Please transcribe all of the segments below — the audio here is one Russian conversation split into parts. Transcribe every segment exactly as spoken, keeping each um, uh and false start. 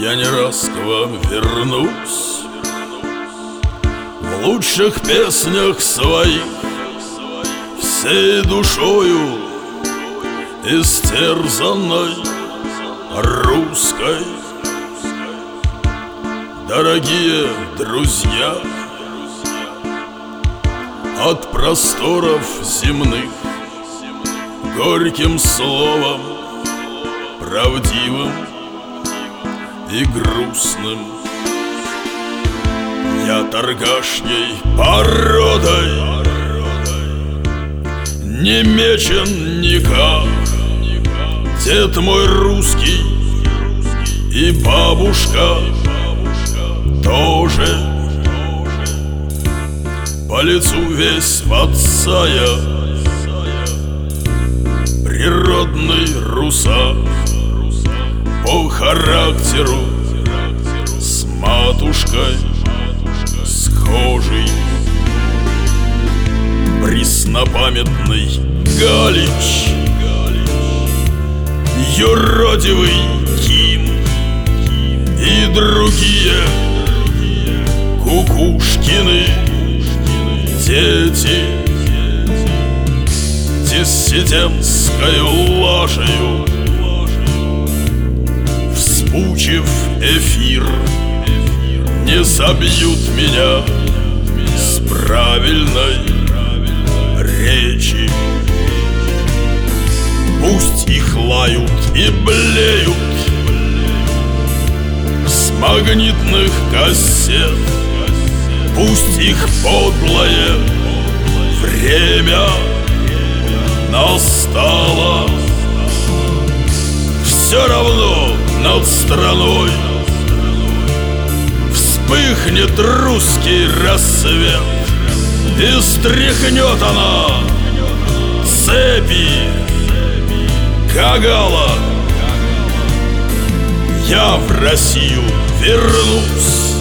Я не раз к вам вернусь в лучших песнях своих, всей душою истерзанной русской. Дорогие друзья, от просторов земных горьким словом, правдивым и грустным я торгашней породой, не мечен никак. Дед мой русский и бабушка тоже. По лицу весь в отца я, природный русак, по характеру с матушкой схожий. Преснопамятный Галич, юродивый Ким и другие Кукушкины дети диссидентскою лажею, вспучив эфир, не собьют меня с правильной речи. Пусть их лают и блеют с магнитных кассет, пусть их подлое время настало. Все равно над страной вспыхнет русский рассвет, и стряхнет она цепи Кагала. Я в Россию вернусь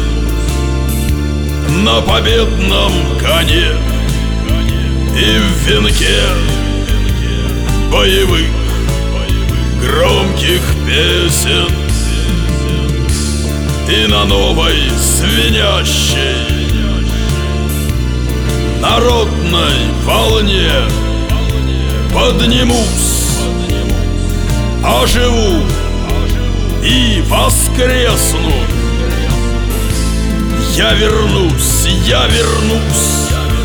на победном коне и в венке боевых громких песен, и на новой звенящей народной волне поднимусь, оживу и воскресну. Я вернусь, я вернусь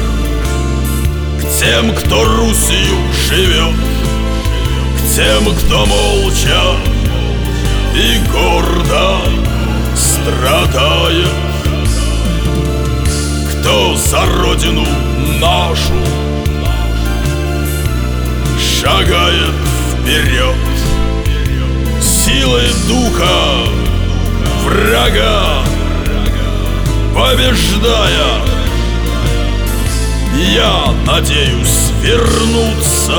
к тем, кто Русью живет, к тем, кто молча и гордо страдает, кто за родину нашу шагает вперед, силой духа врага побеждая. Я надеюсь вернуться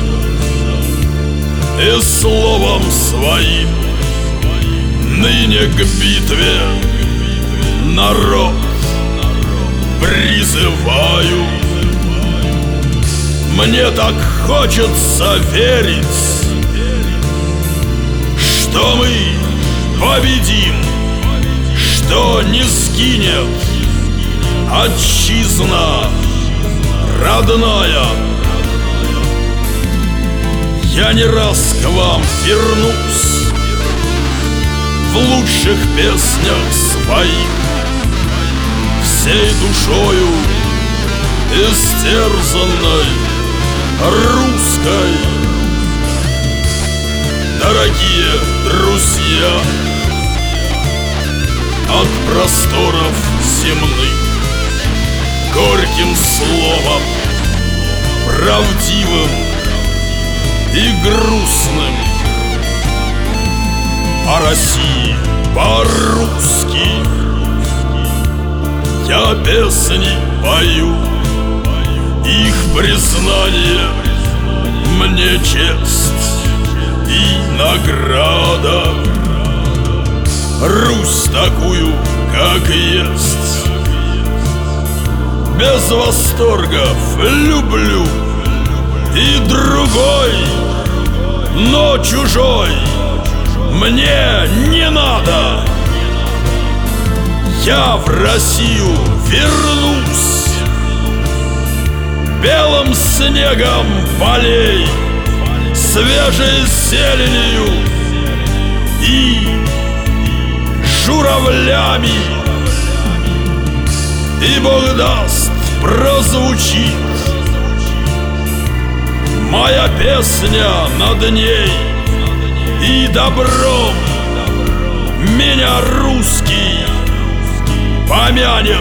и словом своим ныне к битве народ призываю. Мне так хочется верить, что мы победим, что не сгинет отчизна родная. Я не раз к вам вернусь в лучших песнях своих, всей душою истерзанной русской. Дорогие друзья, от просторов земных горьким словом, правдивым и грустным о России по-русски я песни пою. Их признание мне честь и награда. Русь такую, как есть, без восторгов люблю. И другой, но чужой мне не надо. Я в Россию вернусь белым снегом полей, свежей зеленью и журавлями. И Бог даст, прозвучит моя песня над ней, и добром меня русский помянет.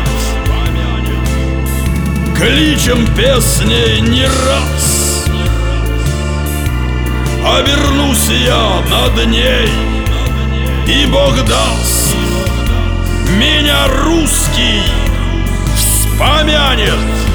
Кличем песней не раз обернусь я над ней, и Бог даст, меня русский вспомянет.